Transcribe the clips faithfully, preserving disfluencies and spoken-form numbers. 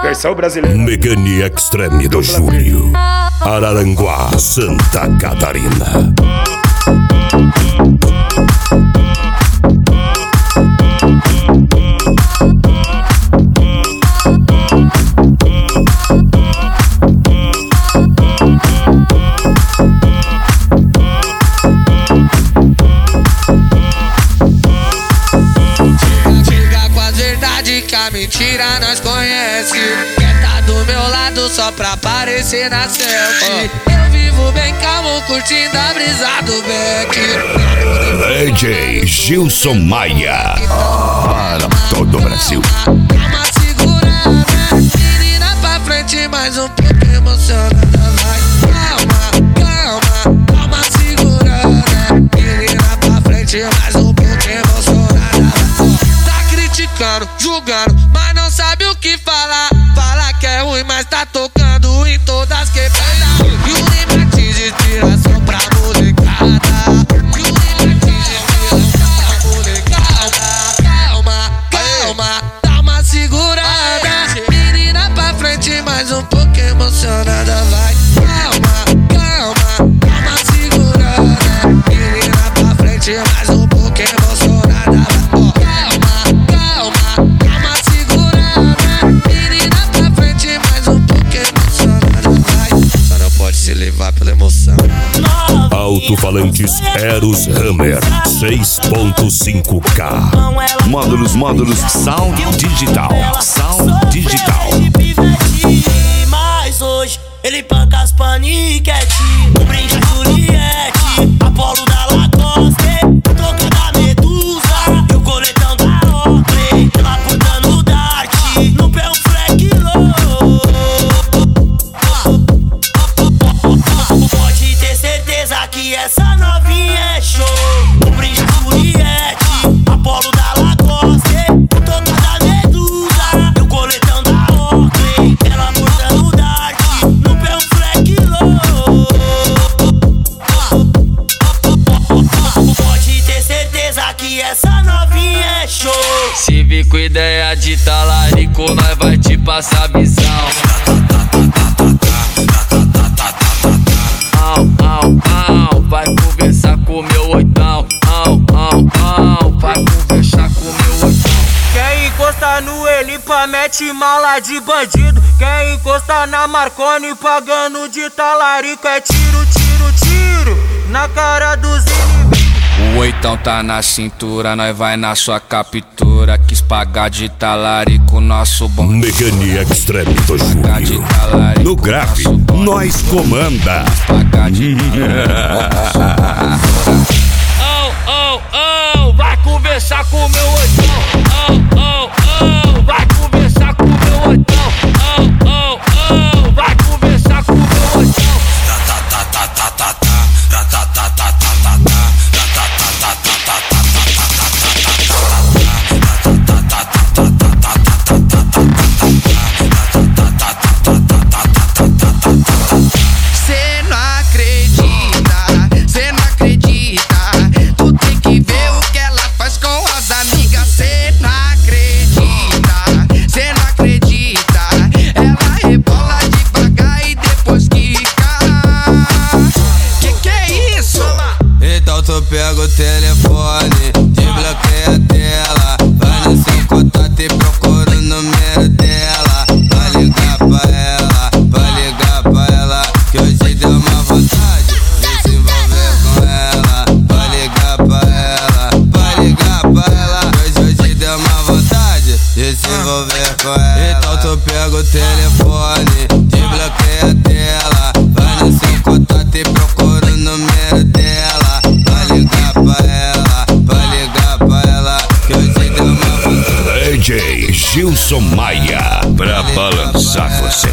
Versão brasileira. Megane Extreme do Júlio, Araranguá, Santa Catarina. Que a mentira nós conhece. Quer tá do meu lado só pra aparecer na selfie. Eu vivo bem calmo, curtindo a brisa do Beck. D J Gilson Maia, para todo o Brasil. Calma, segurada, menina pra frente, mais um pouco emocionada. Vai, calma, calma, calma, segurada, menina pra frente, mais um pouco emocionada. Criticando, julgando, mas não sabe o que falar. Fala que é ruim, mas tá tocando em todas quebradas. E o limite de inspiração pra molecada. E o limite de inspiração pra molecada. Calma, calma, dá uma segurada. Menina pra frente, mais um pouco emocionada. Vai, calma, calma, dá uma segurada. Menina pra frente, mais um pouco emocionada. Se levar pela emoção. Alto-falantes Eros Hammer seis ponto cinco K. Módulos, módulos, Sound Digital. Sound Digital. Mas hoje ele panca as paniquete. Um brinde a Juliette, Apolo da Lacoste, troca da Medusa e o coletão da Oakley. Ela cortando o Dart, no pé um fleck low. Pode ter certeza que essa novinha é show. Um brinde a Juliette, Apolo da Lacoste, toca da Medusa e o coletão da Oakley. Ela cortando o Dart, no pé um fleck low. Pode ter certeza que essa novinha é show. Se vir com ideia de talarico, nós vai te passar visão. Vai conversar com meu oitão. Au, au, au. Vai conversar com meu oitão. Quem encosta no Elipa mete mala de bandido. Quem encosta na Marconi pagando de talarico. É tiro, tiro, tiro na cara dos inimigos. O oitão tá na cintura, nós vai na sua captura. Quis pagar de talarico, nosso bom. Megane Extreme do Júlio. No grave, nós comanda. Oh, oh, oh, vai conversar com meu oitão. Oh, oh, oh, vai conversar com meu oitão. Oh, oh, oh, vai conversar com meu oitão. Cê não acredita, cê não acredita. Tu tem que ver o que ela faz com as amigas. Cê não acredita, cê não acredita. Ela rebola devagar e depois quica. Que que é isso? Então tu pega o telefone, desbloqueia a tela, vai no seu contato e procura o número dela. Vai ligar pra ela, vai ligar pra ela, que hoje deu uma vontade de se envolver com ela. Vai ligar pra ela, vai ligar pra ela, que hoje, hoje deu uma vontade de se envolver com ela. Então tu pega o telefone, desbloqueia a tela, vai no seu contato e procura o número dela. Vai ligar pra ela, vai ligar pra ela, que hoje deu uma vontade. D J Gilson Maia, pra balançar você.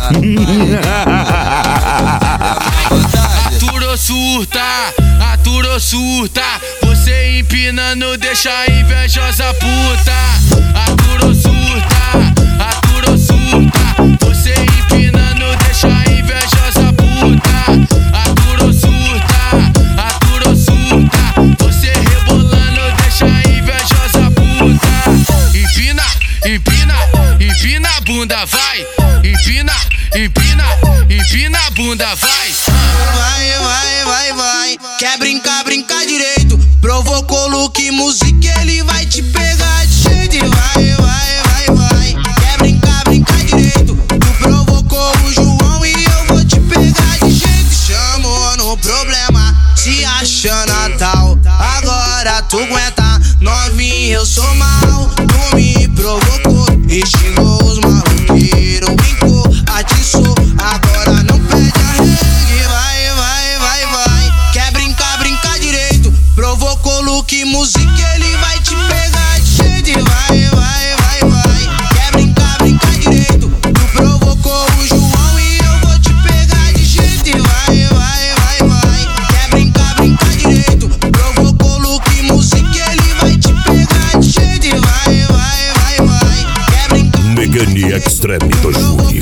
Aturou surta, aturou surta. Você empinando deixa a invejosa puta. Aturou surta, aturou surta. Você empinando deixa a invejosa puta. Aturou surta, aturou surta. Você rebolando deixa a invejosa puta. Empina, empina, empina a bunda, vai. empina, empina, empina a bunda, vai. Vai, vai, vai, vai. Quer brincar, brincar direito. Provocou Luke Music, ele vai te pegar de jeito. Vai, vai, vai, vai. Quer brincar, brincar direito. Tu provocou o João e eu vou te pegar de jeito. Chamou no problema, se acha Natal. Agora tu aguenta, novinha, eu sou mal. Tu me provocou e xingou os maloqueiros. Brincou, atiçou, agora não pede arregue. Vai, vai, vai, vai. Quer brincar, brincar direito. Provocou Luke Music, ele vai te pegar de jeito. Vai, vai, vai, vai. Quer brincar, brincar direito. Tu provocou o João e eu vou te pegar de jeito. Vai, vai, vai, vai. Quer brincar, brincar direito. Provocou Luke Music, ele vai te pegar de jeito. Vai, vai, vai, vai. Quer brincar. Megane Extreme do Júnior.